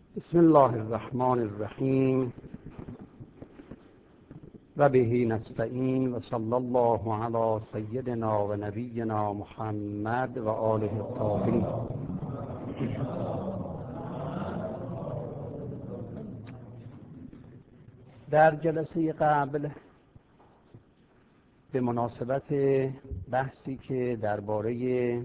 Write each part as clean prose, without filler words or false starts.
بسم الله الرحمن الرحیم و به نستعین و صلی الله علی سیدنا و نبینا محمد و آله الطاهرین. در جلسه قبل به مناسبت بحثی که درباره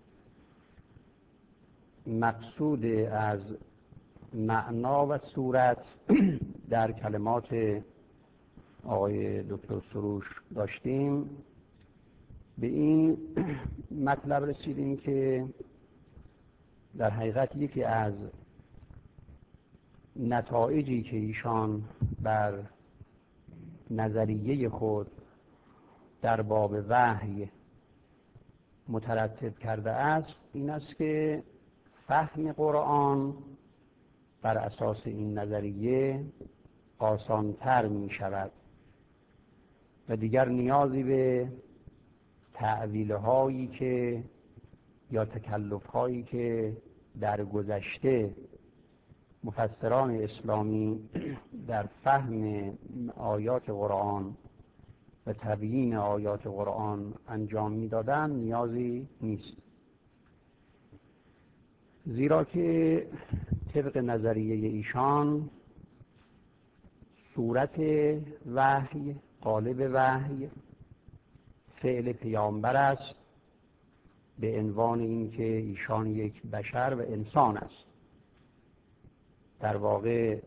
مقصود از معنا و صورت در کلمات آقای دکتر سروش داشتیم، به این مطلب رسیدیم که در حقیقت یکی از نتایجی که ایشان بر نظریه خود در باب وحی مترتب کرده است این است که فهم قرآن بر اساس این نظریه آسانتر می شود و دیگر نیازی به تأویل هایی که یا تکلف هایی که در گذشته مفسران اسلامی در فهم آیات قرآن و تبیین آیات قرآن انجام می‌دادند نیازی نیست، زیرا که طبق نظریه ایشان صورت وحی، قالب وحی فعل پیامبر است، به عنوان اینکه ایشان یک بشر و انسان است. در واقع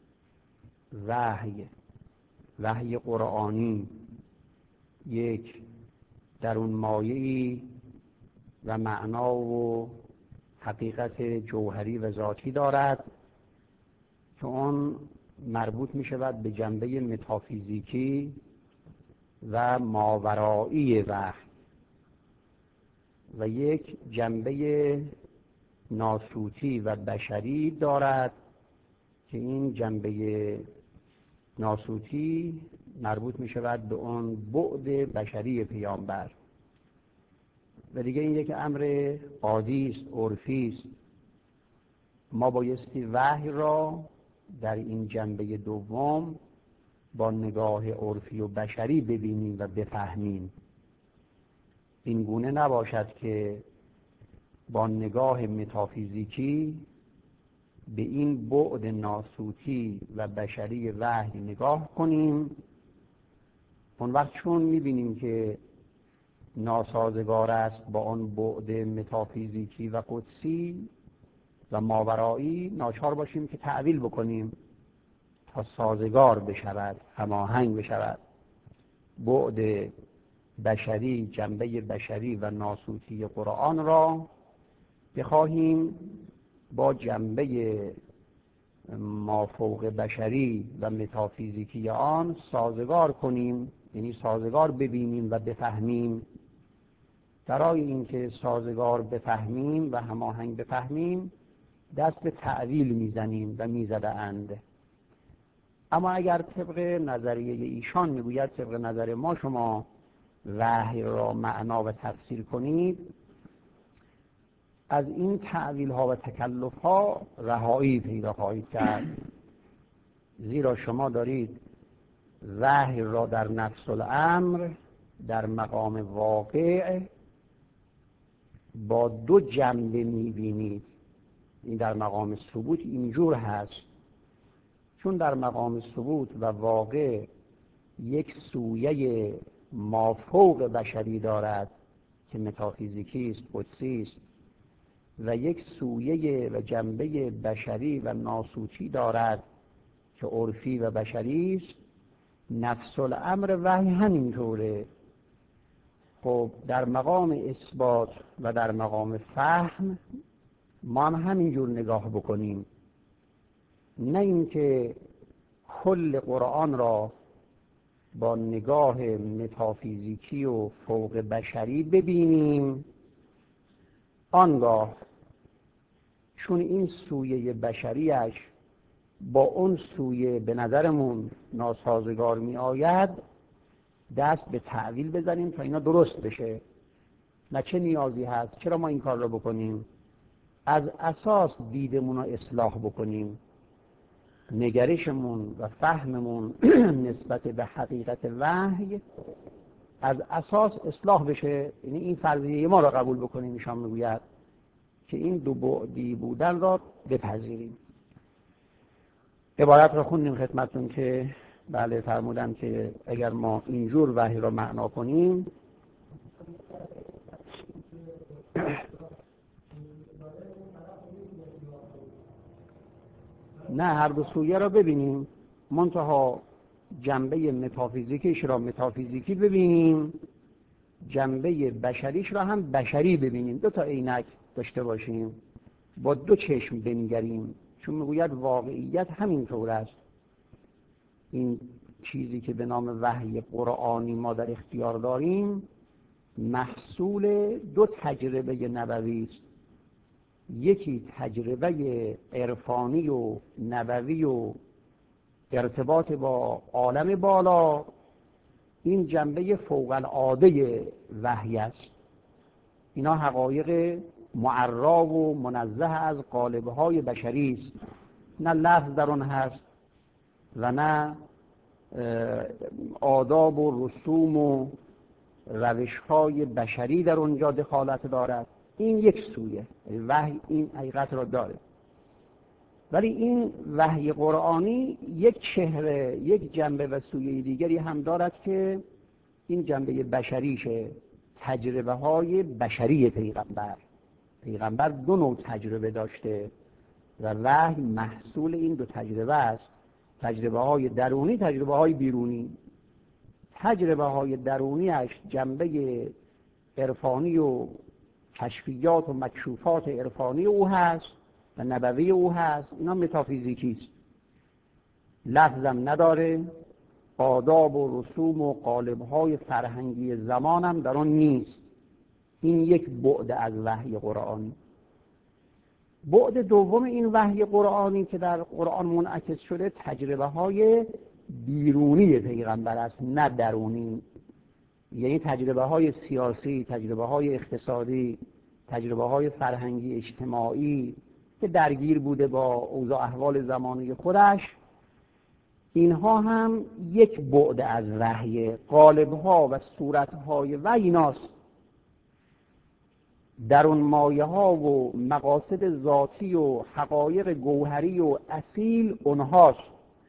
وحی قرآنی یک درون مایه‌ای و معنا و حقیقت جوهری و ذاتی دارد که اون مربوط می شود به جنبه متافیزیکی و ماورایی وحی و یک جنبه ناسوتی و بشری دارد که این جنبه ناسوتی مربوط می شود به اون بعد بشری پیامبر و دیگه این یک امر عادی است، عرفی است. ما بایستی وحی را در این جنبه دوم با نگاه عرفی و بشری ببینیم و بفهمیم. این گونه نباشد که با نگاه متافیزیکی به این بعد ناسوتی و بشری وحی نگاه کنیم. اون وقت چون می‌بینیم که ناسازگار است با آن بعد متافیزیکی و قدسی و ماورایی، ناچار باشیم که تأویل بکنیم تا سازگار بشود، هماهنگ بشود. بعد بشری، جنبه بشری و ناسوتی قرآن را بخواهیم با جنبه مافوق بشری و متافیزیکی آن سازگار کنیم، یعنی سازگار ببینیم و بفهمیم. برای اینکه سازگار بفهمیم و هماهنگ بفهمیم دست به تأویل میزنیم و میزدند. اما اگر طبق نظریه ایشان میگوید طبق نظر ما شما وحی را معنا و تفسیر کنید، از این تأویل ها و تکلف ها رهایی پیدا خواهید کرد، زیرا شما دارید وحی را در نفس الامر در مقام واقع با دو جنبه میبینید. این در مقام ثبوت اینجور هست، چون در مقام ثبوت و واقع یک سویه مافوق بشری دارد که متافیزیکی است، قدسی است، و یک سویه و جنبه بشری و ناسوتی دارد که عرفی و بشری است. نفس الامر وحی همینطوره. خب در مقام اثبات و در مقام فهم ما هم همینجور نگاه بکنیم، نه اینکه کل قرآن را با نگاه متافیزیکی و فوق بشری ببینیم. آنگاه چون این سویه بشریش با اون سویه به نظرمون ناسازگار می آید، دست به تأویل بزنیم تا اینا درست بشه. نه چه نیازی هست، چرا ما این کار را بکنیم؟ از اساس دیدمون رو اصلاح بکنیم، نگرشمون و فهممون نسبت به حقیقت وحی از اساس اصلاح بشه. یعنی این فرضیه ما را قبول بکنیم. ایشان میگوید که این دو بعدی بودن را بپذیریم. عبارت را خوندیم خدمتتون که بله فرمودن که اگر ما اینجور وحی را معنا کنیم نه، هر دو سویه را ببینیم، منتها جنبه متافیزیکیش را متافیزیکی ببینیم، جنبه بشریش را هم بشری ببینیم. دو تا عینک داشته باشیم، با دو چشم بنگریم، چون میگوید واقعیت همینطور است. این چیزی که به نام وحی قرآنی ما در اختیار داریم محصول دو تجربه نبوی است. یکی تجربه عرفانی و نبوی و ارتباط با عالم بالا، این جنبه فوق العاده وحی است. اینا حقایق معرا و منزه از قالب‌های بشری است، نه لفظ در آن هست و نه آداب و رسوم و روش‌های بشری در اونجا دخالت دارد. این یک سویه، وحی این حقیقت را داره. ولی این وحی قرآنی یک چهره، یک جنبه و سویه دیگری هم دارد که این جنبه بشریشه، تجربه های بشری پیغمبر دو نوع تجربه داشته و وحی محصول این دو تجربه است. تجربه های درونی، تجربه های بیرونی. تجربه های درونیش جنبه عرفانی و کشفیات و مکشوفات عرفانی او هست و نبوی او هست. اینا متافیزیکی است، لفظم نداره، آداب و رسوم و قالب‌های فرهنگی زمان هم در آن نیست. این یک بعد از وحی قرآنی. بعد دوم این وحی قرآنی که در قرآن منعکس شده تجربه های بیرونی پیغمبر است، نه درونی. یعنی تجربه های سیاسی، تجربه های اقتصادی، تجربه های فرهنگی اجتماعی که درگیر بوده با اوضاع احوال زمانه خودش، اینها هم یک بعد از وحی. قالب‌ها و صورت‌های وحی ایناست. در اون مایه ها و مقاصد ذاتی و حقایق گوهری و اصیل اونهاست.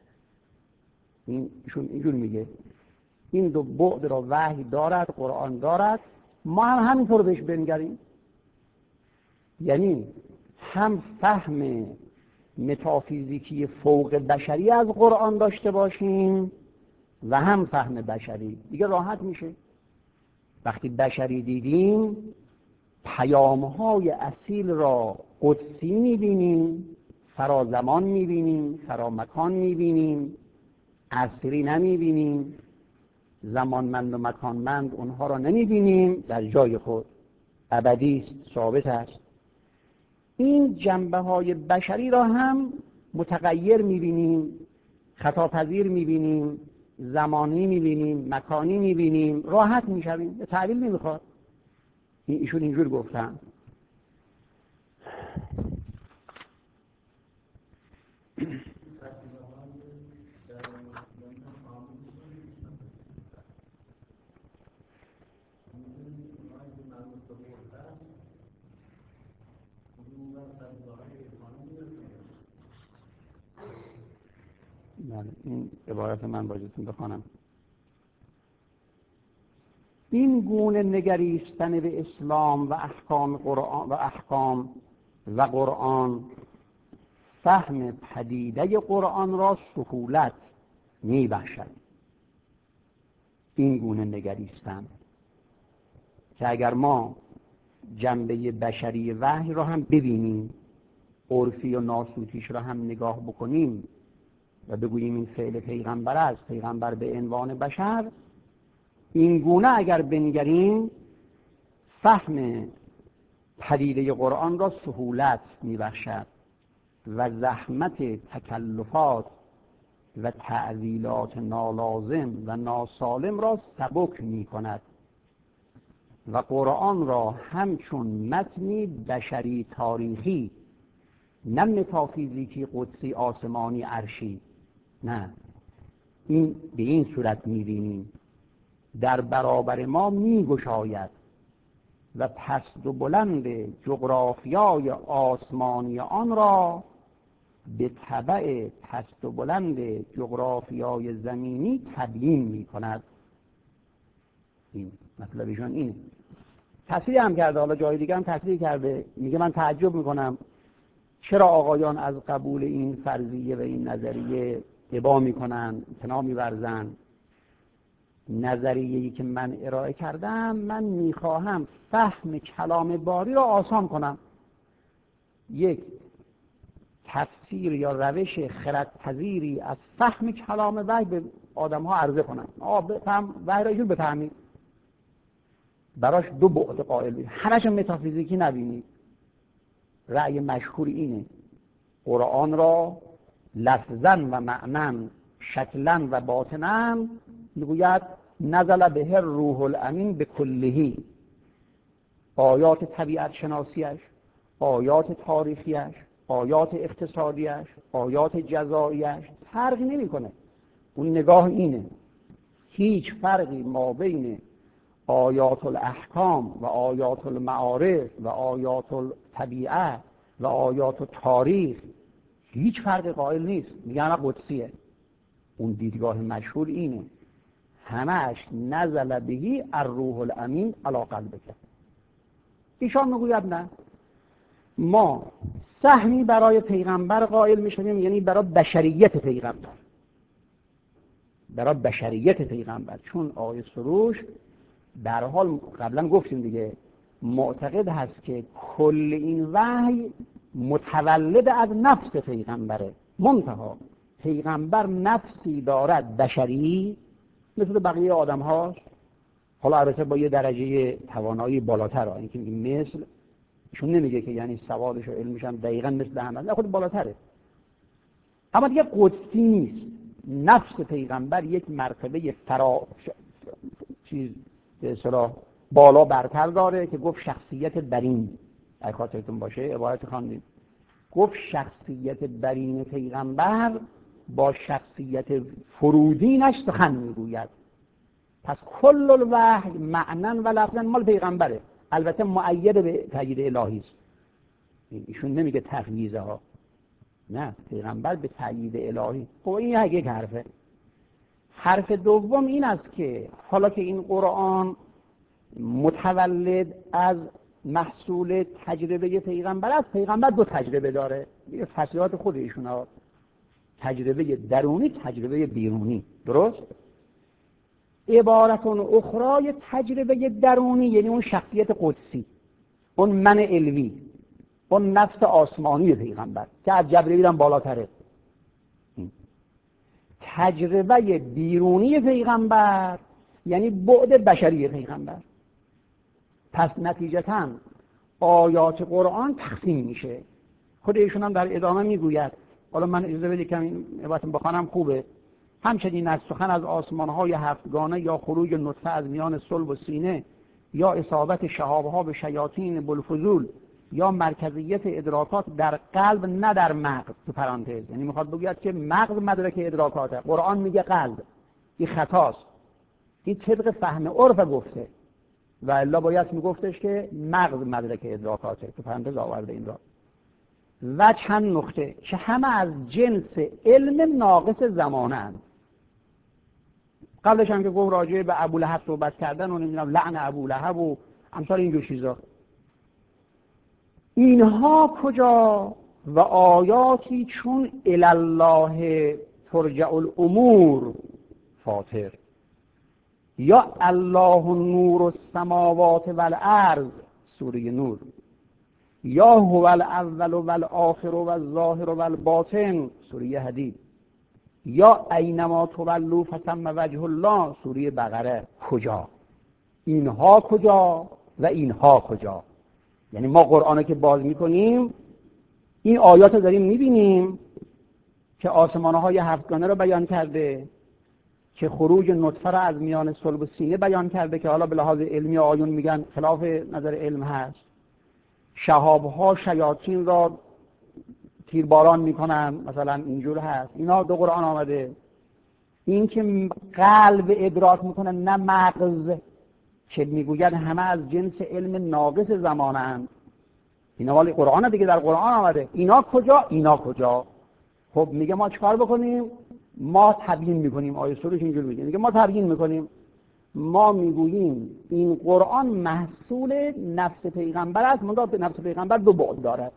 ایشون اینجور میگه این دو بعد را وحی دارد، قرآن دارد، ما هم همینطور بهش بنگریم. یعنی هم فهم متافیزیکی فوق بشری از قرآن داشته باشیم و هم فهم بشری. دیگه راحت میشه. وقتی بشری دیدیم پیام‌های اصیل را قدسی می‌بینیم، فرازمان می‌بینیم، فرامکان می‌بینیم، عصری نمی‌بینیم، زمانمند و مکانمند اونها را نمی‌بینیم، در جای خود ابدی است، ثابت است. این جنبه‌های بشری را هم متغیر می‌بینیم، خطاپذیر می‌بینیم، زمانی می‌بینیم، مکانی می‌بینیم، راحت می‌شویم، به تعبیر نمی‌خواد. ایشون اینجور گفتن. این عبارت من باجتون بخوانم. این گونه نگریستن به اسلام و احکام و قرآن فهم پدیده قرآن را سهولت می‌بخشد. این گونه نگریستن که اگر ما جنبه بشری وحی را هم ببینیم، عرفی و ناسوتیش را هم نگاه بکنیم و بگوییم این فعل پیغمبر است، پیغمبر به عنوان بشر، این گونه اگر بنگریم فهم پدیده قرآن را سهولت می‌بخشد و زحمت تکلفات و تعویلات نالازم و ناسالم را سبک می‌کند. و قرآن را همچون متنی بشری تاریخی، نه متافیزیکی قدسی آسمانی عرشی، نه، این به این صورت می‌بینیم در برابر ما می‌گشاید و پست و بلند جغرافیای آسمانی آن را به تبع پست و بلند جغرافیای زمینی تبیین می‌کند. این مطلبشون اینه. تصریح هم کرده، حالا جای دیگه هم تصریح کرده، میگه من تعجب میکنم چرا آقایان از قبول این فرضیه و این نظریه ابا میکنن، امتناع میورزن. نظریه‌ای که من ارائه کردم، من میخواهم فهم کلام باری را آسان کنم، یک تفسیر یا روش خردپذیری از فهم کلام وحی به آدم ها عرضه کنم. بفهم وحی را اینجور بفهمید، براش دو بعد قائل بید، همش متافیزیکی نبینید. رأی مشهور اینه قرآن را لفظاً و معناً، شکلاً و باطناً میگوید نزل به روح الامین به کلهی. آیات طبیعت شناسیش، آیات تاریخیش، آیات اقتصادیش، آیات جزاییش فرقی نمیکنه. اون نگاه اینه، هیچ فرقی ما بین آیات الاحکام و آیات المعارف و آیات الطبیعه و آیات التاریخ هیچ فرق قائل نیست. میگن قدسیه. اون دیدگاه مشهور اینه، همش نزل بهی الروح الامین علی قلبک. ایشان میگوید نه، ما سهمی برای پیغمبر قائل میشیم، یعنی برای بشریت پیغمبر، برای بشریت پیغمبر. چون آقای سروش در حال قبلا گفتیم دیگه، معتقد هست که کل این وحی متولد از نفس پیغمبره، منتها پیغمبر نفسی دارد بشری مثل بقیه آدم هاست، حالا البته با یه درجه توانایی بالاتر. اینکه میگه مثل، چون نمیگه که یعنی سوادش و علمش هم دقیقاً مثل همه، نه، خود بالاتره، اما دیگه قدسی نیست. نفس پیغمبر یک مرتبه چیز به اصطلاح بالا برتر داره که گفت شخصیت برین. اگه خاطرتون باشه عبارت خواندیم، گفت شخصیت برین پیغمبر با شخصیت فرودینش سخن میگوید. پس کل الوحی معنن و لفظن مال پیغمبره، البته مؤید به تأیید الهی است. ایشون نمیگه تفویضه ها، نه، پیغمبر به تأیید الهی. خب این یک حرفه. حرف دوم این است که حالا که این قرآن متولد از محصول تجربه پیغمبر است، پیغمبر دو تجربه داره، یه فصیحات خود ایشون ها، تجربه درونی، تجربه بیرونی. درست؟ عبارتون اخرای تجربه درونی یعنی اون شخصیت قدسی، اون من علوی، اون نفس آسمانی پیغمبر که از جبرئیل هم بالاتره. تجربه بیرونی پیغمبر یعنی بعد بشری پیغمبر. پس نتیجتاً آیات قرآن تقسیم میشه. خود ایشون هم در ادامه میگوید، حالا من اجازه بدید که این عبارتم بخوانم خوبه. همچنین از سخن از آسمان‌های هفتگانه یا خروج نطفه از میان صلب و سینه یا اصابت شهاب‌ها به شیاطین بلفضول یا مرکزیت ادراکات در قلب نه در مغز، تو پرانتز، یعنی میخواد بگوید که مغز مدرک ادراکاته، قرآن میگه قلب. این خطاست، این طبق فهم عرف گفته و الا باید میگفتش که مغز مدرک ادراکاته، تو پرانتز آورده این را. و چند نکته که همه از جنس علم ناقص زمانه‌اند. قبلش هم که گفت راجع به ابولهب صحبت کردن و نمیدونم لعن ابولهب و امثال اینجور چیزا، اینها کجا؟ و آیاتی چون الالله ترجع الامور فاطر، یا الله نور السماوات والارض سوره نور، یا هو الاول والآخر والظاهر والباطن سوره حدید، یا اینما تولوا فثم وجه الله سوره بقره. کجا؟ اینها کجا و اینها کجا؟ یعنی ما قرآنو که باز میکنیم این آیات رو داریم میبینیم که آسمان‌های هفتگانه رو بیان کرده، که خروج نطفه را از میان صلب و سینه بیان کرده که حالا به لحاظ علمی آیون میگن خلاف نظر علم هست. شهاب‌ها شیاطین را تیرباران میکنن، مثلا اینجور هست. اینا دو قرآن آمده. این که قلب ادراک میکنه نه مغز، که میگوید همه از جنس علم ناقص زمانند. اینا ولی قرآن دیگه، در قرآن آمده. اینا کجا؟ اینا کجا؟ خب میگه ما چیکار بکنیم؟ ما تبیین میکنیم. آیه سورش اینجور میگه ما تبیین میکنیم. ما میگوییم این قرآن محصول نفس پیغمبر است، منتها به نفس پیغمبر دو بعد دارد.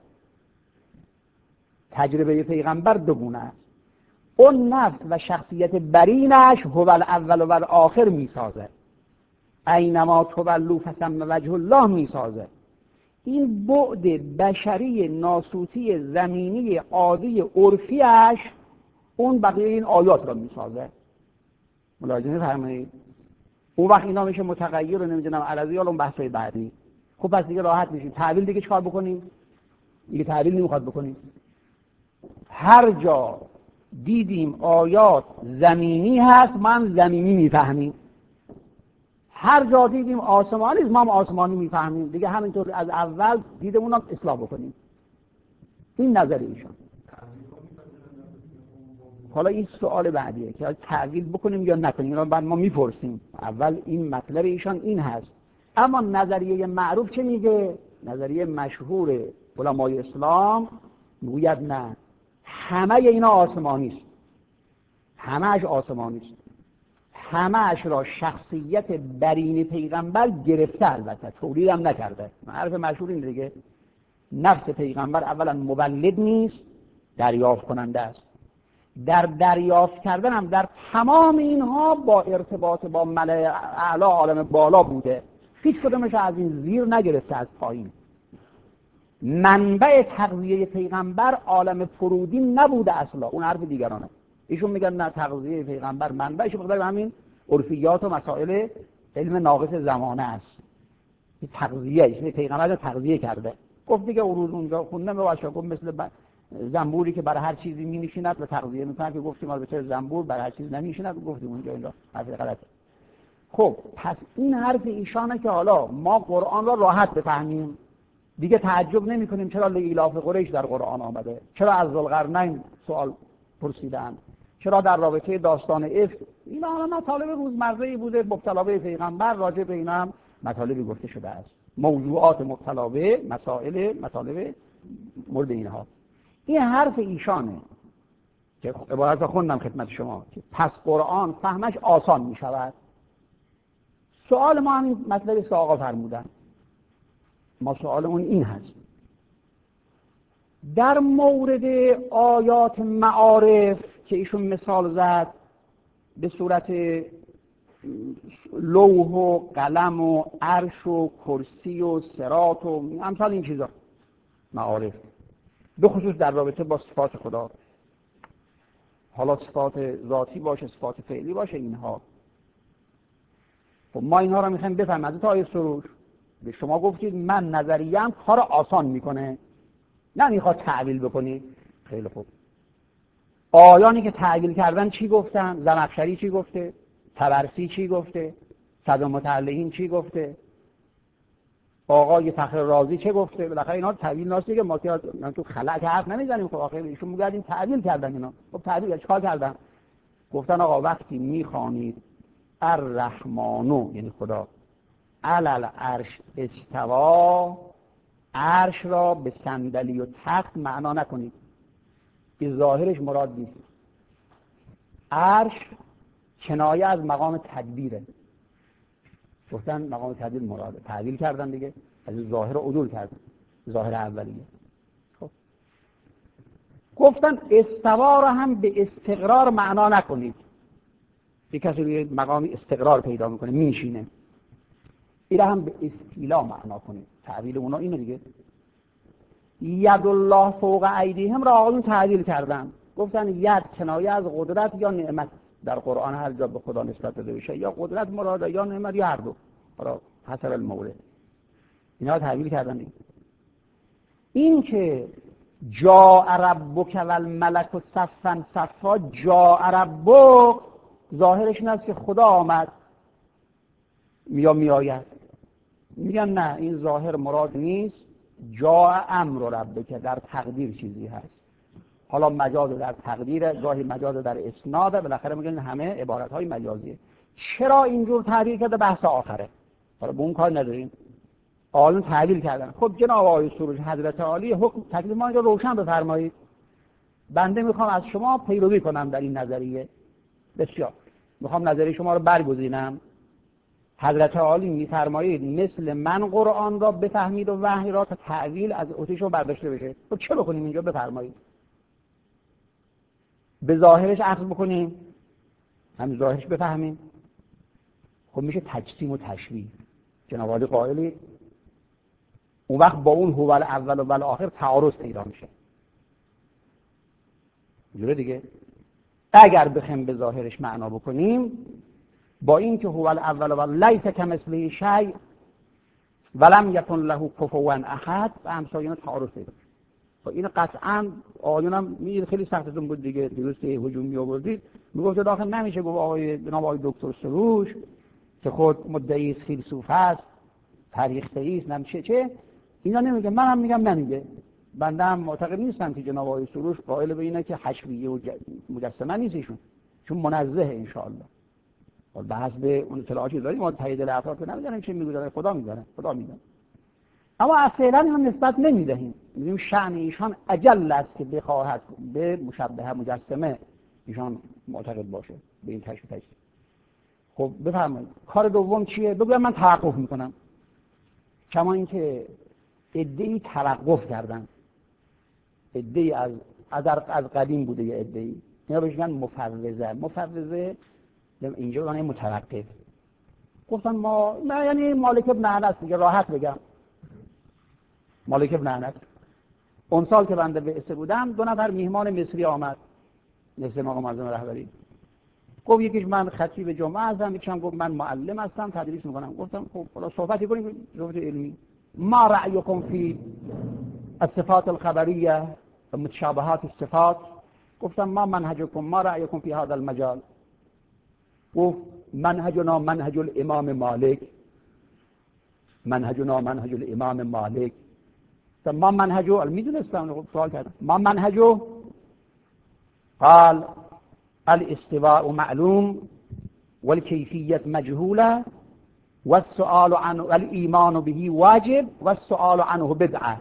تجربه پیغمبر دو گونه است. اون نفس و شخصیت برینش هو الاول و الاخر میسازه. اینما تولوا فثم وجه الله میسازه. این بعد بشری ناسوتی زمینی عادی عرفیش اون بقیه این آیات را میسازه. ملاحظه فرمایید. اون وقت اینا میشه متغیر و نمیدونم عرضی، حالا اون بحثای بعدی. خب پس دیگه راحت میشیم. تعویل دیگه چیکار بکنیم؟ دیگه تعویل نمیخواد بکنیم. هر جا دیدیم آیات زمینی هست من زمینی میفهمیم، هر جا دیدیم آسمانی ما هم آسمانی میفهمیم. دیگه همینطور از اول دیدمون رو اصلاح بکنیم. این نظر ایشان. حالا این سوال بعدیه که تعویل بکنیم یا نکنیم. اینا بعد ما میپرسیم. اول این مطلب ایشان این هست. اما نظریه معروف چه میگه؟ نظریه مشهور علمای اسلام میگوید نه، همه اینا آسمانی است. همه‌اش آسمانی است. همه‌اش را شخصیت برین پیغمبر گرفته، البته تولید هم نکرده. حرف مشهور این دیگه. نفس پیغمبر اولا مولد نیست، دریافت کننده است. در دریافت کردن هم در تمام اینها با ارتباط با ملأ اعلی عالم بالا بوده. هیچ کدومش از این زیر نگرفته، از پایین. منبع تغذیه پیغمبر عالم فرودین نبوده اصلا. اون حرف دیگرانه. ایشون میگن نه، تغذیه پیغمبر منبعش بخاطر همین عرفیات و مسائل علم ناقص زمانه است. تغذیه ایش پیغمبر تغذیه کرده. گفت دیگه اون اونجا خوندم و اشاکم مثل زنبوری که برای هر چیزی می‌نشیند و تغذیه می‌کند، که گفتیم البته زنبور برای هر چیز نمی‌نشیند، گفتیم اونجا اینا حرف غلطه. خب پس این حرف ایشانه که حالا ما قرآن را راحت بفهمیم. دیگه تعجب نمی‌کنیم چرا لإیلاف قریش در قرآن آمده، چرا از ذوالقرنین سوال پرسیدن، چرا در رابطه داستان افک. اینا همه مطالب روزمره‌ای بوده، مبتلا به پیغمبر، راجع به اینا هم مطالبی گفته شده است. موضوعات مبتلا به مطالب مورد اینها. این حرف ایشانه که عبارت خوندم خدمت شما که پس قرآن فهمش آسان می شود. سوال ما همین مطلبی که آقا فرمودن. ما سوالمون این هست: در مورد آیات معارف که ایشون مثال زد به صورت لوح و قلم و عرش و کرسی و صراط و امثال این چیزا، معارف به خصوص در رابطه با صفات خدا، حالا صفات ذاتی باشه، صفات فعلی باشه، اینها. خب ما اینها رو میخوایم بفهمیم از آیه سروش. به شما گفتید من نظریم کار آسان میکنه، نه میخواد تعویل بکنید. خیلی خوب. آیانی که تعویل کردن چی گفتن؟ زمخشری چی گفته؟ طبرسی چی گفته؟ صدر متعلقین چی گفته؟ آقای فخر رازی چه گفته؟ بالاخره اینا تعویل ناست دیگه. ما که تو خلأ که حرف نمیزنیم. خب آخه ایشون میگن تعویل کردن اینا. خب تعویل چیکار کردن؟ گفتن آقا وقتی میخوانید الرحمن، یعنی خدا، علل عرش استوا، عرش را به صندلی و تخت معنا نکنید، که ظاهرش مراد نیست. عرش کنایه از مقام تدبیره. گفتن مقام تدبیر مراده، تعدیل کردن دیگه، از ظاهر عدول کردن، ظاهر اولیه. خب گفتن استوا را هم به استقرار معنا نکنید. یک کسی روی مقامی استقرار پیدا میکنه، میشینه، این هم به استیلا معنا کنید. تعبیر اونا اینه دیگه. ید الله فوق ایدیهم را آقایون تعبیر کردن، گفتن ید کنایه از قدرت یا نعمت. در قرآن هر جا به خدا نسبت داده بشه یا قدرت مراده یا نعمت یا هر دو، حالا حسب المورد. اینا تعبیر کردن دیگه. این که جاء ربک والملک صفا صفا، جاء ربک ظاهرش این است که خدا آمد یا میآید. میگن نه، این ظاهر مراد نیست. جاء امر ربک، در تقدیر چیزی هست. حالا مجاز در تقدیر، گاهی مجاز در اسناد، بالاخره میگن همه عبارت‌های مجازیه. چرا اینجور تعبیر کرده بحث آخره، حالا به اون کار نداریم. آیون تعبیر کردن. خب جناب آقای سروش حضرت عالی حکم تکلیف ما رو روشن بفرمایید. بنده میخوام از شما پیروی کنم در این نظریه. بسیار میخوام نظریه شما رو برگزینم. حضرت عالی میفرمایید مثل من قرآن را بفهمید و وحی را تا تعویل از اوتیشو برداشته بشه. خب چه بکنیم اینجا؟ بفرمایید. به ظاهرش اخذ بکنیم، همین ظاهرش بفهمیم. خب میشه تجسیم و تشبیه. جناب عالی قائلی اون وقت با اون هو الاول و الاخر تعارض پیدا میشه. جوره دیگه اگر بخوایم به ظاهرش معنا بکنیم، با این که هو الاول و لیس کمثله شیء ولم یکن له کفوا احد و امثال تعارض پیدا میشه. خب این قطعا آیونم خیلی سختتون بود دیگه، درست هجوم می آوردید میگفت داخل نمیشه گفت آقای جناب آقای دکتر سروش که خود مدعی فیلسوف است، تاریخ‌نگاری است، نمیشه چه اینا نمیگه. منم میگم نمیگه. بنده هم معتقد نیستم که جناب آقای سروش قائل به اینه که حشویه و مجسمه نیست ایشون، چون منزه ان شاء الله. به حسب اون اطلاعاتی داریم ما تایید افراد رو نمیدونیم چه میگه، خدا میدونه، خدا میدونه. اما اصلا اینو نسبت نمیدهیم. میگیم شأن ایشان اجل است که بخواهد به مشبهه مجسمه ایشان معتقد باشه به این تشبیه. خب بفرمایید کار دوم چیه؟ بگویم من توقف میکنم. کما اینکه ادعی توقف کردن، ادعی از قدیم بوده، یه ادعی اینا بهش میگن مفوضه اینجا یعنی متوقف. گفتن ما نه، یعنی مالک ابن انس دیگه، راحت بگم مالک ابن انس. اون سال که بنده بعثه بودم 2 نفر میهمان مصری آمد مثل آقا معظم رهبری. گفت یکیش من خطیب جمعه هستم، یکیش هم گفت من معلم هستم تدریس میکنم. گفتم خب حالا صحبتی کنیم، صحبت علمی. ما رأیكم فی الصفات الخبریه و متشابهات الصفات؟ گفتم ما منهجكم، ما رأیكم فی هذا المجال؟ گفت منهجنا منهج الامام مالک، منهجنا منهج الامام مالک. ما منهجو میدونستم، سوال کردم ما منهجو؟ قال الاستواء معلوم والكيفية مجهولة والسؤال عنه والإيمان به واجب والسؤال عنه بدعة.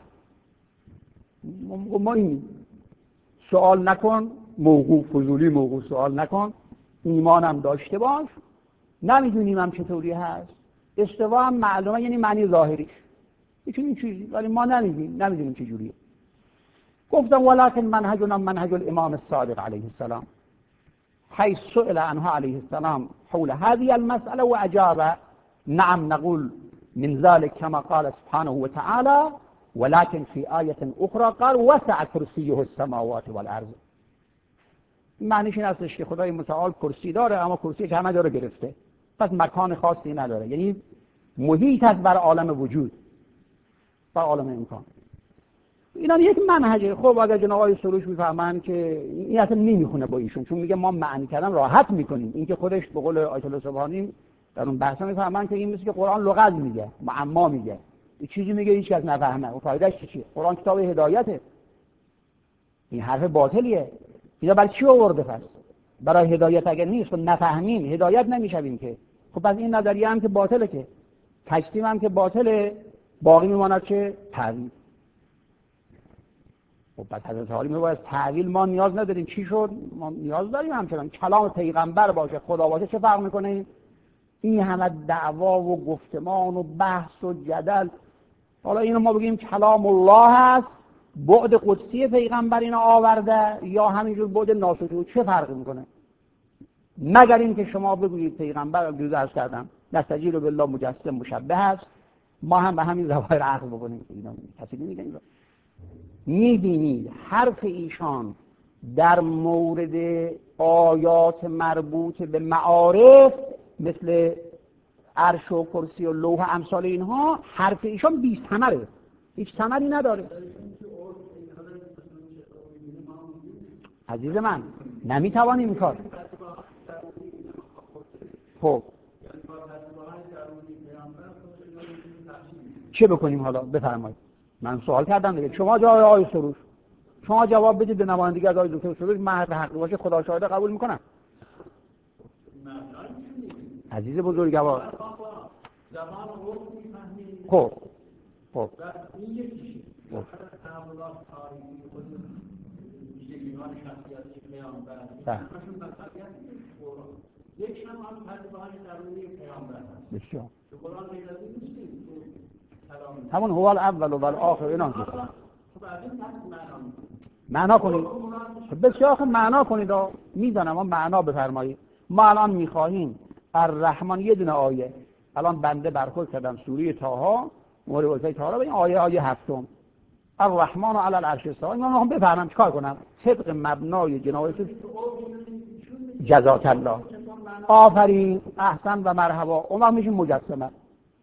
ما این سوال نکن، موقوف فضولی موقوف سوال نکن، ایمانم داشته باش، نمیدونیم هم چطوری هست، استوا هم معلومه یعنی معنی ظاهریش این چیزی، ولی ما نمیدونیم چجوریه. گفتم ولكن منهجنا منهج الامام الصادق علیه السلام حيث سئل عنه عليه السلام حول هذه المسألة وأجاب نعم نقول من ذلك كما قال سبحانه وتعالى ولكن في آية أخرى قال وسع كرسيه السماوات والأرض. معنیش این هستش که خدای متعال کرسی داره، اما کرسیش همه جا رو گرفته، پس مکان خاصی نداره، یعنی محیط است بر عالم وجود، بر عالم امکان. اینا یک منهجه. خب اگر جناب آقای سروش میفهمن که این اصلا نمیخونه با ایشون، چون میگه ما معنی کردن راحت میکنیم، این که خودش به قول آیت الله سبحانی در اون بحثا میفهمن که این مثل که قرآن لغت میگه، معما میگه، این چیزی میگه هیچ کس نفهمه، و فایدهش چیه؟ قرآن کتاب هدایته. این حرف باطلیه. اینا برای چی آورده پس؟ برای هدایت اگر نیست و نفهمیم هدایت نمیشویم که. خب پس این نظریه هم که باطله، که تجسیم هم که باطله، باقی میماند که تعویل. خب پس حضرت عالی میگه از تعویل ما نیاز نداریم. چی شد؟ ما نیاز داریم همچنان کلام پیغمبر باشه، خدا باشه. چه فرق میکنه؟ این همه دعوا و گفتمان و بحث و جدل، حالا اینو ما بگیم کلام الله هست، بعد قدسی پیغمبر اینو آورده، یا همینجور بعد ناسوتی، چه فرقی میکنه؟ مگر این که شما بگویید پیغمبر دیروز عرض کردم نستجیل بالله مجسم مشبه هست، ما هم به همین ظواهر عقل بکنیم. اینا کسی نمیگه. اینا میبینید حرف ایشان در مورد آیات مربوط به معارف مثل عرش و کرسی و لوح و امثال اینها، حرف ایشان بی ثمره، هیچ ثمری نداره. عزیز من نمیتوانیم این کار. خب چه بکنیم حالا؟ بفرمایید. من سوال کردم دیگه. شما جای آقای سروش شما جواب بدید به نمایندگی از آقای دکتر سروش. من حق باشه خدا شاهده قبول میکنم. عزیز بزرگوار خب این یکیشه تحولات تاریخی خود ویژگی‌های شخصیتی پیامبر همشون مسئولیت یک هم تجربه‌های درونی پیامبر هست. بسیار تو قرآن غیر از این نیست تو کلام همون هو الاول و الاخر اینا خب از این معنا کنید. بسیار خوب معنا کنید. میزنم اما معنا بفرمایید. ما الان میخواهیم الرحمن یه دونه آیه. الان بنده برخورد کردم سوره طه مورد طه رو آیه هفتم الرحمن علی العرش استوی. من میخوام بفهمم چیکار کنم طبق مبنای جناب جزاک الله آفرین احسن و مرحبا. اون وقت میشیم مجسمه.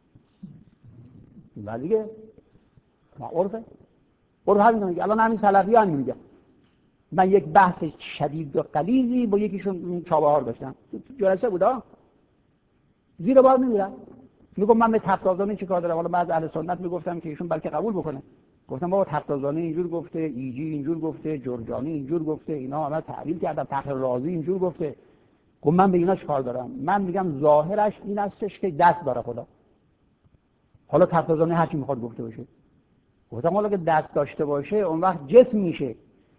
ولی دیگه ما عرف همین میگه. الان همین سلفیان میگه. من یک بحث شدید و غلیظی با یکیشون چابهار داشتم. جلسه بودا زیر بار نمیرم. میگم من به تفتازانه چیکار دارم. حالا بعض اهل سنت میگفتم که ایشون بلکه قبول بکنه. گفتم بابا تفتازانه اینجور گفته، ایجی اینجور گفته، جرجانی اینجور گفته، اینا همه تعبیر کردم، فخر رازی اینجور گفته. گفتم من به اینا چیکار دارم؟ من میگم ظاهرش این هستش که دست داره خدا. حالا تفتازانه هر چی میخواد گفته باشه. گفتم حالا که دست داشته باشه اون وقت جسم میشه.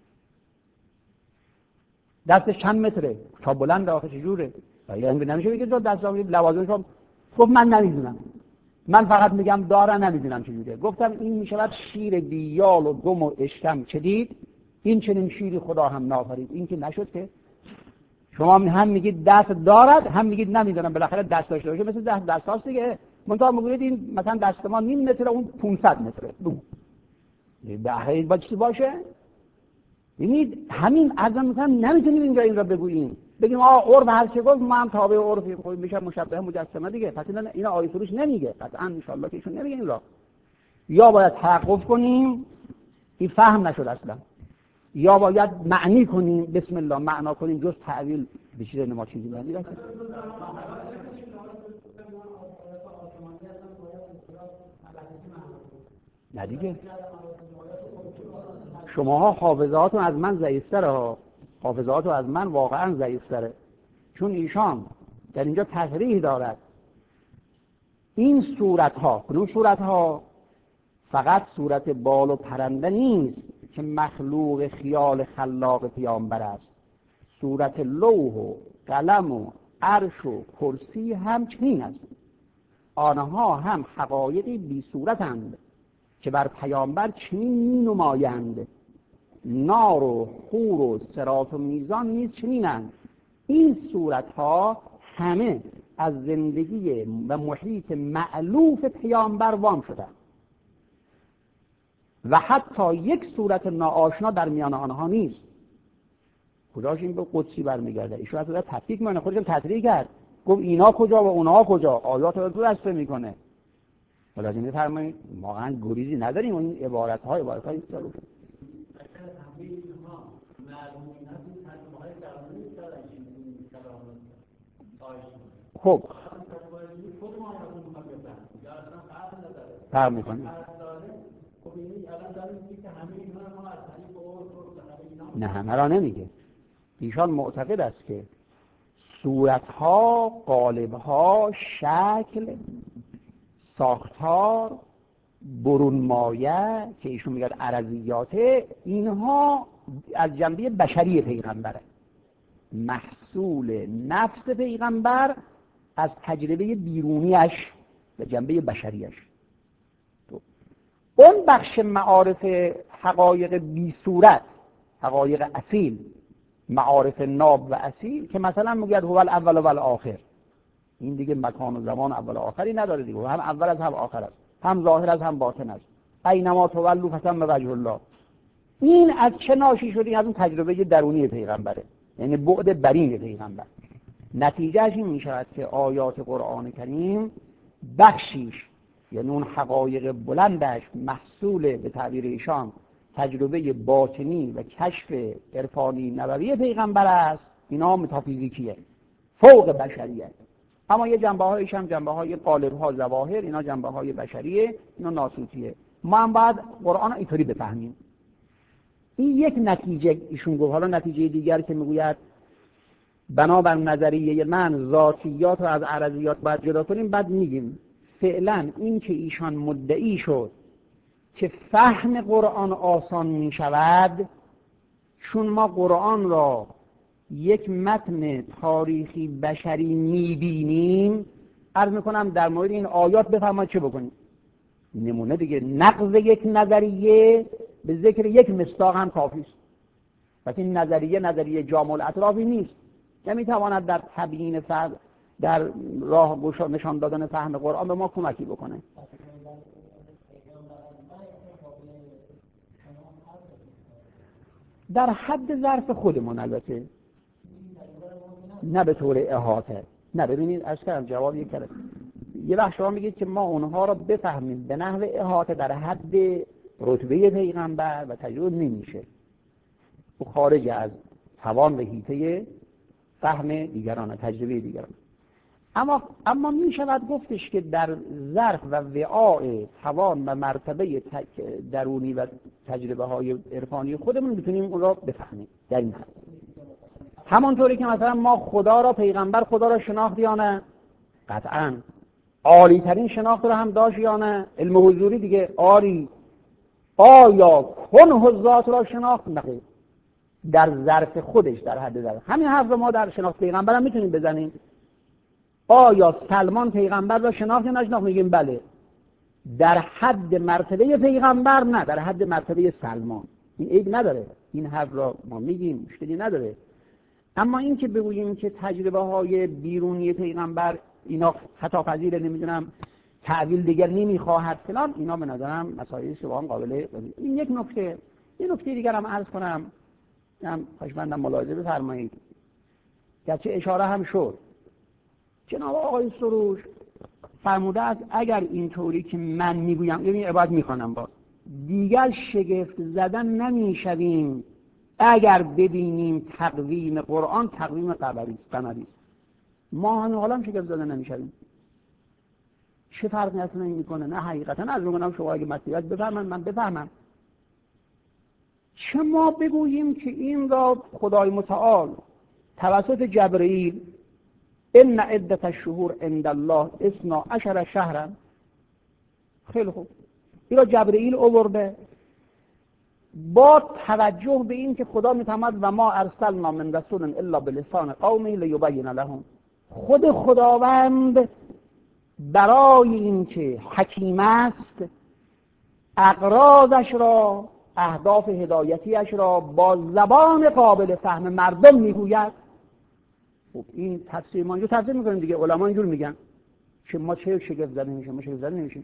دستش چند متره؟ تا بلند آخه چجوره؟ یعنی نمیشه بگید دست لوازمش. گفت من نمیدونم. من فقط میگم داره نمیدونم چجوریه. گفتم این میشود شیر دیال و دم و اشکم چدید این چنین شیری خدا هم نافرید. این که نشد که شما هم میگید دست دارد هم میگید نمیدونم. بالاخره دست داشته باشه مثل دست هاست دیگه. منتها میگید این مثلا دست ما نیم متره اون 500 متره. به هر با چی باشه؟ ببینید همین ازم مثلا نمیتونیم اینجا این را بگوییم بگیم عرف هر چه گفت ما هم تابع عرفیم. خب میشه مشبه مجسمه دیگه. پس اینا آیه فروش نمیگه. قطعا ان شاء الله که ایشون نمیگه این را. یا باید توقف کنیم این فهم نشد اصلا، یا باید معنی کنیم بسم الله معنا کنیم. جز تعویل به چیز ما چیزی نمیگه. نه دیگه شماها حافظهاتون از من ضعیف‌تره. حافظهاتون از من واقعا ضعیف‌تره. چون ایشان در اینجا تصریح دارد این صورت‌ها، کدوم صورت‌ها؟ فقط صورت بال و پرنده نیست که مخلوق خیال خلاق پیامبر است. صورت لوح و قلم و عرش و کرسی هم چنین است. آنها هم حقایقی بی صورتند که بر پیامبر چنین می نمایند. نار و خور و صراط و میزان نیز چنینند. این صورتها همه از زندگی و محیط مألوف پیامبر وام شدند و حتی یک صورت ناآشنا در میان آنها نیست. کجاش این به قدسی برمیگرده؟ ایشون اصلا تفکیک میکنه. خودشون تطریح کرد گفت اینا کجا و اونها کجا. آیات رو دو دسته میکنه. ولازم میفرمایید ما هم گریزی نداریم. این عبارت‌های ایستالو خب فرق میکنه. نه همه را نمیگه. ایشان معتقد است که صورتها، قالبها، شکل، ساختار، برون مایه که ایشون میگه عرضیاته، اینها از جنبه بشری پیغمبره، محصول نفس پیغمبر از تجربه بیرونیش و جنبه بشریش. اون بخش معارف حقایق بی صورت، حقایق اصیل، معارف ناب و اصیل که مثلا میگه هو الاول و الاخر، این دیگه مکان و زمان اول و آخری نداره دیگه. هم اول از هم آخر است، هم ظاهر از هم باطن است. اینما تولوا فثم وجه الله. این از چه ناشی شده؟ از اون تجربه درونی پیغمبره، یعنی بعد برین پیغمبر. نتیجهش این میشود که آیات قرآن کریم بخشیش، یعنی اون حقایق بلندش، محصول به تعبیر ایشان تجربه باطنی و کشف عرفانی نبوی پیغمبر است. اینا متافیزیکیه، فوق بشریه. اما یه جنبه‌هایش هم جنبه‌های قالب‌ها، ظواهر، اینا جنبه‌های بشریه، اینا ناسوتیه. ما هم باید قرآن رو اینطوری بفهمیم. این یک نتیجه ایشون گفت. حالا نتیجه دیگر که میگوید بنابر نظریه من ذاتیات رو از عرضیات باید جدا کنیم، بعد میگیم فعلا این که ایشان مدعی شد که فهم قرآن آسان میشود، چون ما قرآن را یک متن تاریخی بشری میبینیم، عرض میکنم در مورد این آیات بفرمایید چه بکنیم. نمونه دیگه، نقض یک نظریه به ذکر یک مصداق هم کافی است. پس این نظریه جامع الاطرافی نیست، نمیتواند در تبیین فهم، در راه نشان دادن فهم قرآن به ما کمکی بکنه. در حد ظرف خودمون البته، نه به طور احاطه. نه ببینید اشکرم جواب یک کلمه. یه وقت شما میگید که ما اونها رو بفهمیم به نحو احاطه در حد رتبه پیغمبر و تجربه نمیشه، و خارج از توان و حیطه فهم دیگران، تجربه دیگران. اما میشود گفتش که در ظرف و وعاء توان و مرتبه درونی و تجربه های عرفانی خودمون میتونیم اون را بفهمیم. در این حد همونطوری که مثلا ما خدا را، پیغمبر خدا را شناخت یا نه؟ قطعاً. عالی ترین شناخت رو هم داشت یا نه؟ علم حضوری دیگه. آیا کنه ذات را شناخت؟ نه، در ظرف خودش، در حد ظرف. همین حرف ما در شناخت پیغمبر هم میتونیم بزنیم. آیا سلمان پیغمبر را شناخت یا نشناخت؟ میگیم بله. در حد مرتبه پیغمبر نه، در حد مرتبه سلمان. این عیب نداره، این حرف را ما میگیم، مشکلی نداره. اما این که بگوییم که تجربه های بیرونی پیغمبر اینا خطا پذیر، نمیدونم تعویل دیگر نمیخواهد فلان، اینا به نظرم مسائلی است که واقعا قابل. این یک نکته. یه نکته دیگر هم عرض کنم، هم خواهشمندم ملاحظه بفرمایید. گرچه اشاره هم شد، جناب آقای سروش فرموده است اگر اینطوری که من میگویم، یعنی عبارت میخوانم با دیگر شگفت زدن نمیشویم اگر ببینیم تقویم قرآن تقویم قمری است. ما هم حالا شگفت زدن نمیشویم. چه فرقی اصلا میکنه؟ نه حقیقتا از میکنم شما اگه مسئولیت بفهمن من بفهمم. چه ما بگوییم که این را خدای متعال توسط جبرئیل ان عدت الشهور عند الله 12 شهرا، خیلی خوب، این را جبرئیل آورده با توجه به این که خدا می‌فرماید و ما ارسلنا من رسول الا بلسان قومه لیبین لهم. خود خداوند برای اینکه حکیم است اغراضش را، اهداف هدایتیش را با زبان قابل فهم مردم میگوید. خب این تفسیر ما اینجور تفسیر میکنیم دیگه، علما اینجور میگن که ما چه شگفت زده نمیشیم، ما شگفت زده نمیشیم.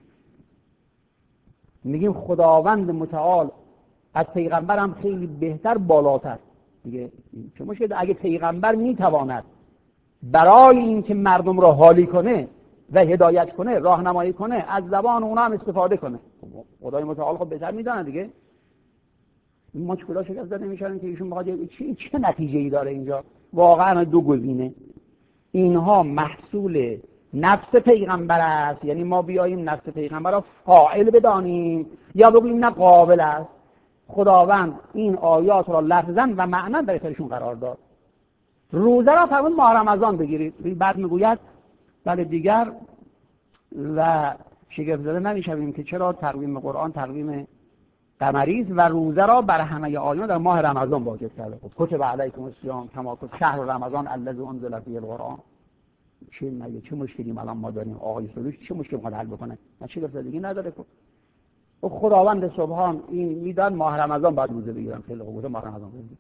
میگیم خداوند متعال از پیغمبر هم خیلی بهتر، بالاتر دیگه. چه مشکل اگه پیغمبر میتواند برای اینکه مردم را حالی کنه و هدایت کنه، راهنمایی کنه، از زبان اونا هم استفاده کنه، خدای متعال خب بهتر میدونه دیگه. ما چه کلا شگفت زده نمیشیم که ایشون بخواد چه نتیجه‌ای داره اینجا؟ واقعا دو گزینه، اینها محصول نفس پیغمبر است، یعنی ما بیاییم نفس پیغمبر را فاعل بدانیم، یا بگوییم نه قابل است. خداوند این آیات را لفظاً و معناً در اختیارشون قرار داد. روزه را فرمود ماه رمضان بگیرید. بعد میگوید بله دیگر و شگفت زده نمیشویم که چرا تقویم قرآن تقویم قمری است و روزه را بر همه آیات در ماه رمضان واجب کرده. کتب علیکم الصیام کما کتب شهر رمضان الذی انزل فیه القرآن. چه مشکلی الان ما داریم؟ آقای سروش چه مشکلی میخواد حل بکنه؟ من چه گفتگی نداره که خداوند سبحان این میداد ماه رمضان بعد روزه بگیرن. خیلی خوبه ماه رمضان بگیرن.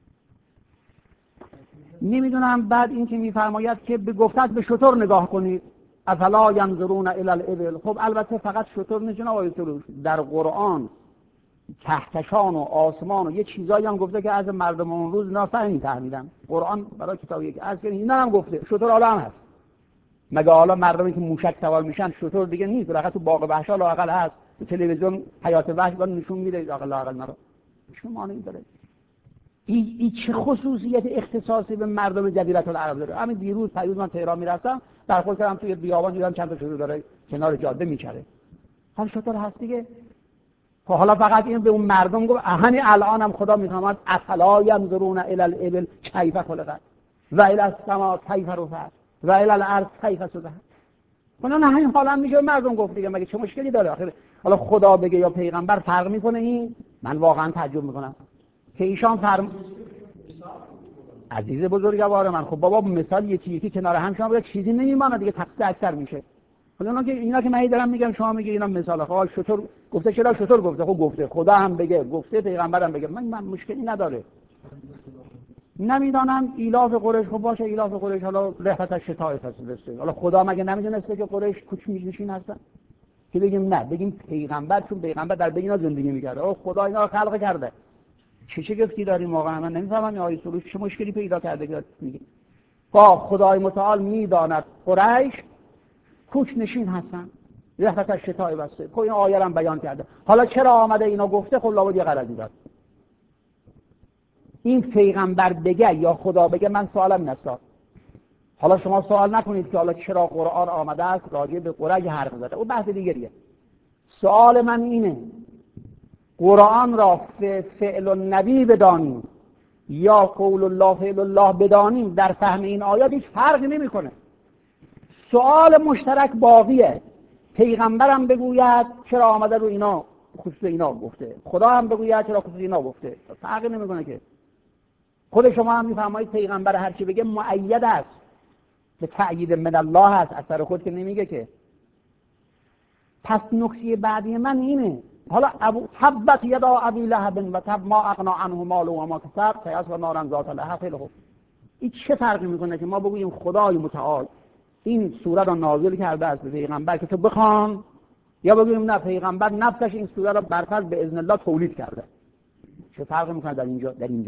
نمیدونم بعد این که میفرماید که به گفتت به شتر نگاه کنید افلا ینظرون الی الابل. خب البته فقط شتر نیست جناب آقای سروش، در قرآن کهکشان و آسمان و یه چیزایی هم گفته که از مردم اون روز نفهمیدن. قرآن برای کتابی که از اینا هم گفته شتر حالا هم هست. مگه حالا مردمی که موشک سوار میشن شتر دیگه نیست؟ فقط تو باغ وحش لااقل هست، تو تلویزیون حیات وحش نشون میده لااقل مرا. چه معنی داره؟ این چه خصوصیت اختصاصی به مردم جزیره العرب داره؟ همین دیروز من تهران میرفتم، برخورد کردم توی بیابان، دیدم چند تا شتر داره کنار جاده میچره. هم شتر هست دیگه. حالا فقط این به اون مردم گفت همین الانم خدا میفهمد افلا ینظرون الی الابل کیف خلقت و الی السماء کیف رفعت و الی الارض کیف سطحت. نه همین حالا میشه مردم گفت دیگه، مگه چه مشکلی داره آخر؟ حالا خدا بگه یا پیغمبر فرق میکنه؟ این من واقعا تعجب میکنم که ایشان عزیز بزرگوار من، خب بابا مثال یکی کنار هم شما بگید چیزی نمیمونه دیگه، تقصیر اکثر میشه. حالا اینا که من دارم میگم شما میگید اینا مثال. خب شطور گفته، چرا شطور گفته؟ خب گفته، خدا هم بگه، گفته پیغمبرم بگه، من مشکلی نداره. نمیدانم ایلاف قریش، خب باشه ایلاف قریش، حالا رحلت الشتاء فصل. حالا خدا مگه نمیدونسته که قریش کوچ میشین هستن؟ که بگیم نه، بگیم پیغمبر، چون پیغمبر در بین اینا زندگی میکرده، خدا اینا رو خلق کرده. چه شگفتی داریم واقعا؟ من نمیفهمم این آیه سروش چه مشکلی پیدا کرده که میگه با خدای متعال میداند قریش کوچ نشین هستن، رحلت الشتاء واسه. خب این آیه رو بیان کرده. حالا چرا آمده اینا گفته؟ خب لابد یه غرضی داره. این پیغمبر بگه یا خدا بگه، من سوالم نسا. حالا شما سوال نکنید که حالا چرا قرآن آمده است راجع به قریش حرف زده، اون بحث دیگریه. سوال من اینه قرآن را فعل النبی بدانیم یا قول الله فعل الله بدانیم، در فهم این آیات هیچ فرقی نمیکنه. سوال مشترک باقیه. پیغمبرم بگوید چرا آمده رو اینا خصوص اینا گفته، خدا هم بگوید چرا خصوص اینا گفته، فرقی نمیکنه که. خود شما هم میفرمایید پیغمبر هر چی بگه مؤید است، به تأیید من الله است، اثر خود که نمیگه که. پس نکته بعدی من اینه، حالا تبت یدا ابی لهب و تب ما اغنی عنه ماله و ما کسب سیصلی نارا ذات لهب. این چه فرقی میکنه که ما بگوییم خدای متعال این سوره را نازل کرده است به پیغمبر که تو بخوان، یا بگوییم نه پیغمبر نفسش این سوره را برفرض به اذن الله تولید کرده؟ چه فرقی میکنه در اینجا؟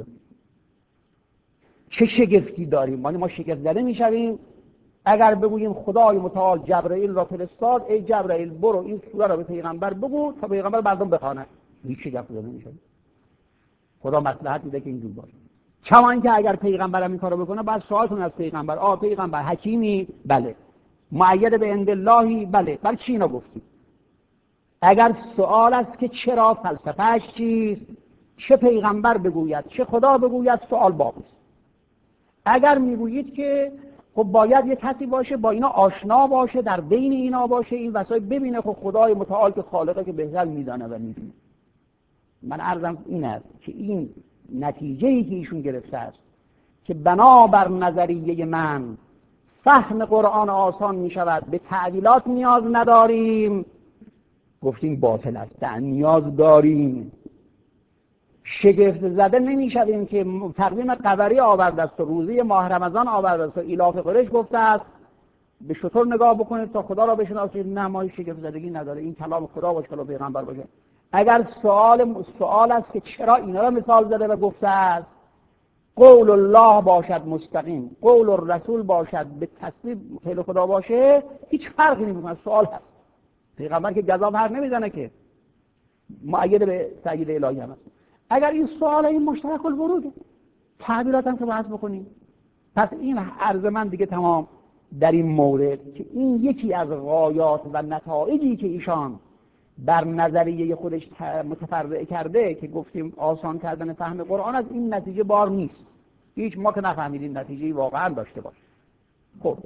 چه شگفتی داریم؟ ما شگفت زده میشویم اگر بگوییم خدای متعال جبرئیل را فرستاد، ای جبرئیل برو این سوره را به پیغمبر بگو تا پیغمبر مردم بخواند. هیچ شگفت زده نمیشویم. خدا مصلحت میده که اینجور باشه. کما اینکه اگر پیغمبرم این کارو بکنه بعد سوال کنه از پیغمبر، پیغمبر حکیمی؟ بله. مؤید به عند اللهی؟ بله. برای چی اینو گفتی؟ اگر سوال است که چرا، فلسفه‌اش چیست، چه پیغمبر بگوید چه خدا بگوید، سوال باقی است. اگر میگویید که خب باید یه کسی باشه با اینا آشنا باشه، در بین اینا باشه، این وسایل ببینه، خب خدای متعال که خالقه که بهتر میدانه و میدونه. من عرضم این است که این نتیجه‌ای که ایشون گرفته است که بنابر نظریه من فهم قرآن آسان می شود، به تعویلات نیاز نداریم، گفتیم باطل است. نیاز داریم. شگفت زده نمی شویم که تقویم قمری آورده است و روزه ماه رمضان آورده است و ایلاف قریش گفته است به شطور نگاه بکنید تا خدا را بشناسید. نه، ما شگفت زدگی نداره، این کلام خدا باشه، کلام پیغمبر باشه. اگر سوال است که چرا اینا را مثال زده و گفته است، قول الله باشد مستقیم، قول الرسول باشد به تصدیق فعل خدا باشه، هیچ فرقی نمیکنه. سوال هست. پیغمبر که گزاف حرف نمیزنه که، مؤید به تأیید الهی هم است. اگر این سوال این مشترک الورود، تعبیرات هم که بحث بکنیم. پس این عرض من دیگه تمام در این مورد که این یکی از غایات و نتایجی که ایشان بر نظریه خودش متفرع کرده که گفتیم آسان کردن فهم قرآن، از این نتیجه بار نیست. هیچ ما که نفهمیدیم نتیجه‌ای واقعا داشته باشه. خب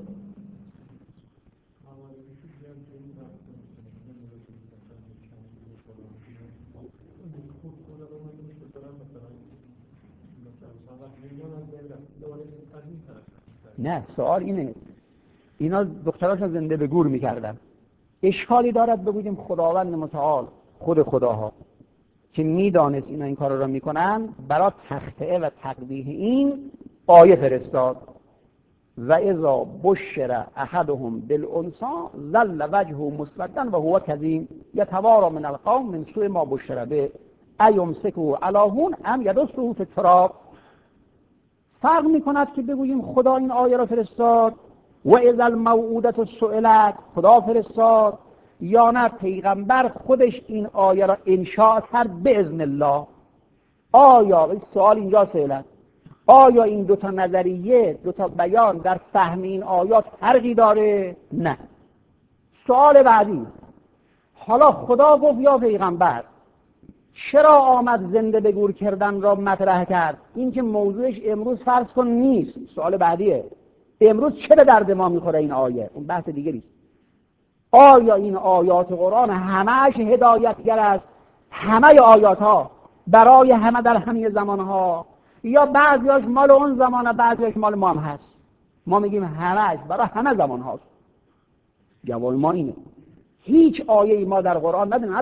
نه، سوال اینه، اینا دختراشون زنده به گور میکردن. اشکالی دارد بگوییم خداوند متعال خود خداها که میدانست اینا این کار را میکنن، برای تخطئه و تقبیح این آیه فرستاد و اذا بشر احدهم بالانثى ظل وجهه مسودا وهو كظيم يتوارى من القوم من سوء ما بشر به ایمسکه علی هون ام یدسه فی التراب. فرق میکند که بگوییم خدا این آیه را فرستاد و اذا الموعودة سئلت خدا فرستاد، یا نه پیغمبر خودش این آیه را انشاء کرد به اذن الله. آیا سوال اینجا سئلت آیا این دوتا نظریه، دوتا بیان در فهم این آیات فرقی داره؟ نه. سوال بعدی، حالا خدا گفت یا پیغمبر، چرا آمد زنده به گور کردن را مطرح کرد؟ این که موضوعش امروز فرض کن نیست. سوال بعدیه، امروز چه به درد ما میخوره این آیه؟ اون بحث دیگه نیست. آیا این آیات قرآن همه‌اش هدایتگر است، همه آیات ها برای همه در همه زمان ها، یا بعضیاش مال اون زمانه بعضیاش مال ما هم هست؟ ما میگیم همه‌اش برای همه زمان هاست. جواب ما اینه، هیچ آیه ما در قرآن نداریم،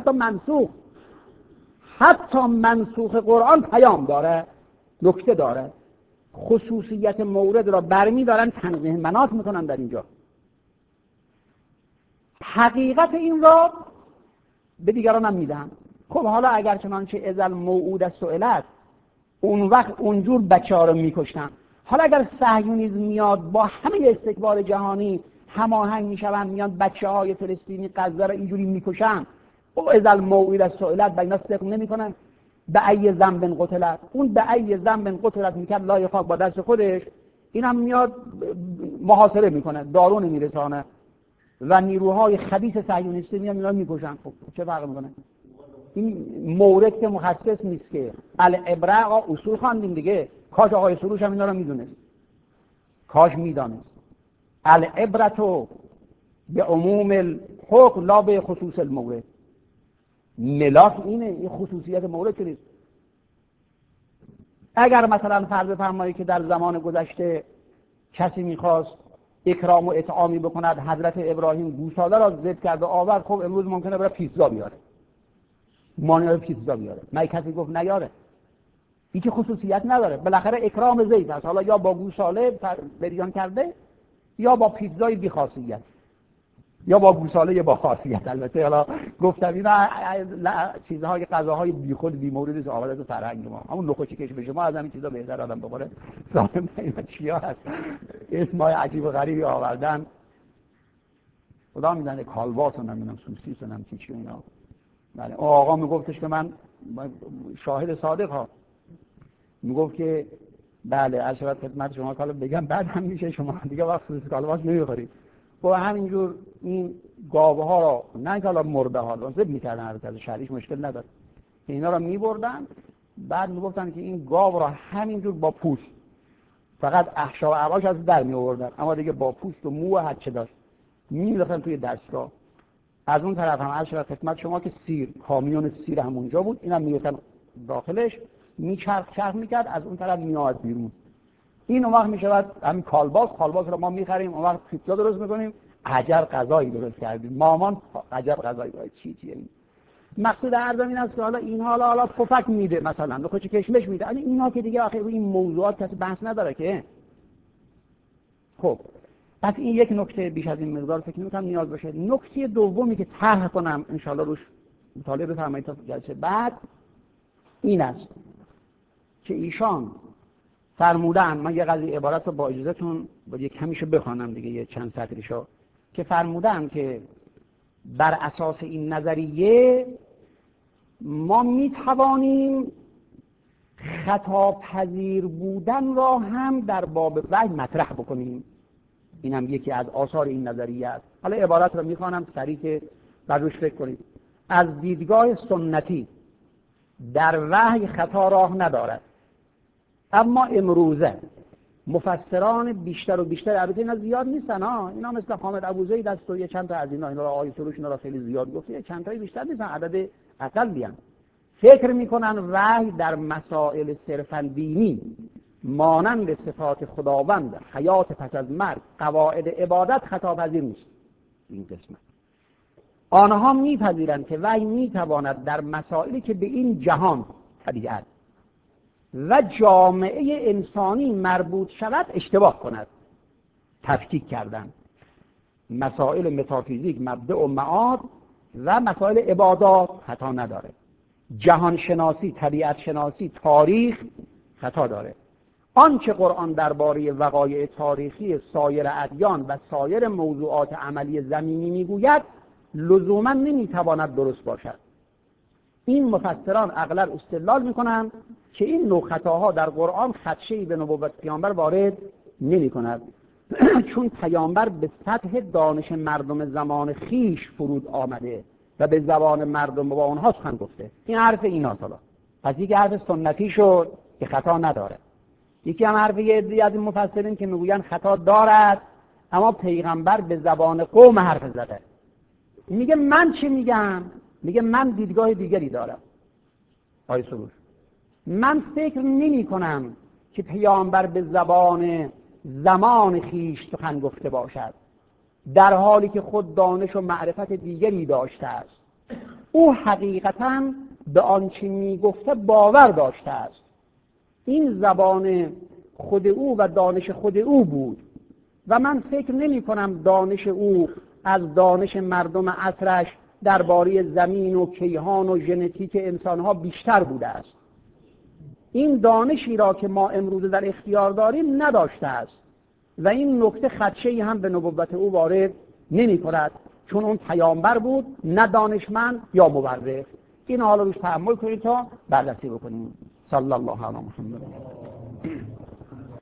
حتی منسوخ قرآن پیام داره، نکته داره، خصوصیت مورد را برمی دارن تنزیه مناط میکنن در اینجا. حقیقت این را به دیگران هم میدن. خب حالا اگر چنانچه ازل موعود سئلت، اون وقت اونجور بچه ها رو میکشتن، حالا اگر صهیونیسم میاد با همه استکبار جهانی هماهنگ میشون، میان بچه های فلسطینی غزه رو اینجوری میکشن، او ازل موعود سئلت با اینا صدق نمیکنن؟ به ای ذنب قتلت، اون به ای ذنب قتلت میکرد لای خاک با دست خودش، اینم میاد محاصره میکنه، دارو نمیرسانه و نیروهای خبیث صهیونیستی میان اینا میکشن. خب چه فرق میکنه؟ این مورد که مخصص نیست که العبره اصول خواندیم دیگه. کاش آقای سروش هم اینا رو میدونست، کاش میدانست. العبرة به عموم الحکم لا به خصوص المورد. ملاک اینه، این خصوصیت مورد که نیست. اگر مثلا فرض بفرمایید که در زمان گذشته کسی میخواست اکرام و اطعامی بکند، حضرت ابراهیم گوساله را ذبح کرد و آورد، خب امروز ممکنه برای پیتزا بیاره، مانیار پیتزا بیاره، من کسی گفت نیاره، هیچ خصوصیت نداره، بالاخره اکرام زید است، حالا یا با گوساله بریان کرده یا با پیتزای بی خاصیت، یا با گوساله یا با خاصیت. البته حالا گفتم اینا چیزهای غذاهای بی خود بی مورد آورده تو فرهنگ ما، همون نخوچی کش بشه ما از همین چیزا بهتر آدم بخوره. ظالم اینا چیا هست، اسمای عجیب و غریبی آوردن، خدا میدونه کالباس و نمیدونم سوسیس و نمیدونم چی اینا. بله آقا میگفتش که من شاهد صادق ها، میگفت که بله عشرت خدمت شما کالا بگم بعد هم میشه شما دیگه وقت سوسیس کالباس نمیخورید. با همینجور این گاوه ها را نه که حالا مرده ها را ذبح میکردن، از شریش مشکل نداره، اینا را میبردن، بعد میگفتن که این گاو را همینجور با پوست، فقط احشا و عواش از در میآوردن، اما دیگه با پوست و مو و هر چه داشت مینداختن توی دستگاه. از اون طرف هم عرض شد خدمت شما که سیر، کامیون سیر همونجا بود، اینم میگفتن داخلش چرخ میکرد، از اون طرف میاد بیرون. این اون وقت میشود همین کالباس رو ما میخریم، اون وقت پیتزا درست میکنیم، عجب غذایی درست کردیم مامان، عجب غذایی چیه این. مقصود عرضم این است که حالا این حالا پفک میده، مثلا نخوچ کشمش میده، ولی اینا که دیگه آخه این موضوعات کسی بحث نداره که. خب پس این یک نکته بیش از این مقدار فکر می‌کنم نیاز باشه. نکته دومی که طرح کنم ان شاءالله روش مطالعه بفرمایید تا جلسه بعد این است که ایشان فرمودن، من یه قضیه عبارت رو با اجازهتون با یه کمیشو بخوانم دیگه، یه چند سطریشو، که فرمودن که بر اساس این نظریه ما میتوانیم خطا پذیر بودن را هم در باب وحی مطرح بکنیم. این هم یکی از آثار این نظریه است. حالا عبارت رو میخوانم سریع که بر روش فکر کنید. از دیدگاه سنتی در وحی خطا راه ندارد، اما امروزه مفسران بیشتر و بیشتر، البته اینا زیاد نیستن ها، اینا مثل حامد ابوزید است و یه چند تا از اینا را آیه سروش اینا را خیلی زیاد گفت، یه چند تایی بیشتر نیستن، عدد اقلی ان، فکر میکنن وحی در مسائل صرفا دینی مانند صفات خداوند، حیات پس از مرگ، قواعد عبادت خطا پذیر نیست. این قسمت آنها میپذیرند که وحی میتواند در مسائلی که به این جهان، طبیعت و جامعه انسانی مربوط شود اشتباه کند. تفکیک کردن مسائل متافیزیک، مبدأ و معاد و مسائل عبادات خطا نداره، جهان شناسی، طبیعت شناسی، تاریخ خطا داره. آنچه قرآن درباره وقایع تاریخی سایر ادیان و سایر موضوعات عملی زمینی میگوید لزوما نمیتواند درست باشد. این مفسران اغلب استدلال میکنن که این نوع خطاها در قرآن خدشه‌ای به نبوت پیامبر وارد نمی‌کند چون پیامبر به سطح دانش مردم زمان خیش فرود آمده و به زبان مردم با اونها سخن گفته. این حرف ایناست. حالا پس یک حرف سنتی شد که خطا نداره. یکی هم حرف یه عده‌ای از این مفسرین که میگوین خطا دارد، اما پیغمبر به زبان قوم حرف زده. میگه من چی میگم؟ میگه من دیدگاه دیگری دارم. آقای سروش، من فکر نمی کنم که پیامبر به زبان زمان خیش سخن گفته باشد، در حالی که خود دانش و معرفت دیگری داشته است. او حقیقتاً به آنچه میگفته باور داشته است. این زبان خود او و دانش خود او بود و من فکر نمی کنم دانش او از دانش مردم عصرش درباره زمین و کیهان و ژنتیک انسانها بیشتر بوده است. این دانشی را که ما امروز در اختیار داریم نداشته است و این نکته خدشه‌ای هم به نبوت او وارد نمی کند، چون اون پیامبر بود نه دانشمند یا مورخ. این حالا روش تأمل کنید تا بررسی بکنیم. صلی الله علی محمد.